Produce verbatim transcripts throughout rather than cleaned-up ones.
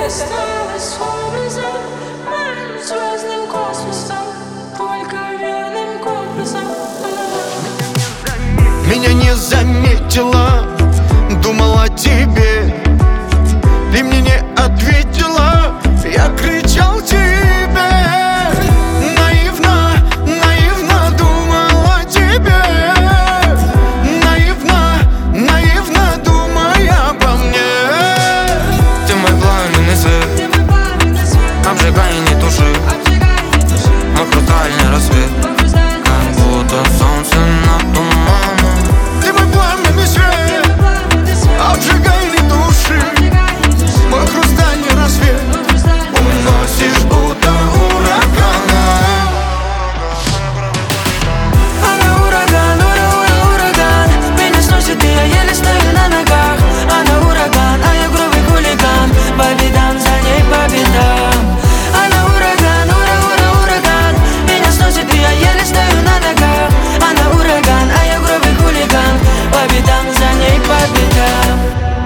осталось образом моим звездным космосом, только верным компасом. Меня не заметила, думала о тебе, ты мне не ответила, я кричал тебе. Наивно, наивно думала о тебе, наивно, наивно думая обо мне. Ты мой пламенный свет, обжигай и не туши, мой хрустальный рассвет, как будто солнце над туманом. Ты мой пламенный свет, обжигай и не туши, мой хрустальный рассвет, уносишь будто урагана. Она ураган, ура, ура, ураган. Меня сносит, и я еле стою на ногах. Она ураган, а я грубый хулиган. По бедам, за ней по бедам. Она ураган, ура, ура, ураган. Меня сносит, и я еле стою на ногах. Она ураган, а я грубый хулиган. По бедам, за ней по бедам.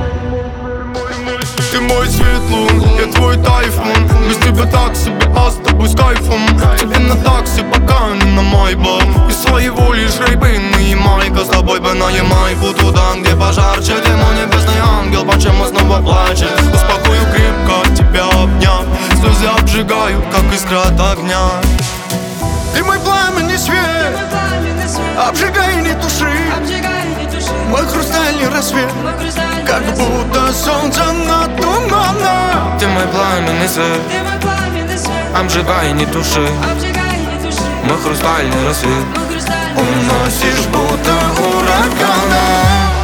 Ты мой свет лун, я твой тайфун. Без тебя так себе, а с тобой с кайфом. Тебе на такси, пока не на майбах. Из своего лишь рейбин и майка. С тобой бы на Ямайку, туда, где пожарче. Ты мой небесный ангел, почему снова плачешь? Успокою крепко, тебя обняв. Слезы обжигают, как искра от огня. Ты мой пламенный свет, обжигай и не туши, мой хрустальный рассвет, как будто солнце над туманом. Ты мой пламенный свет, обжигай и не туши, мой хрустальный рассвет, уносишь будто урагана.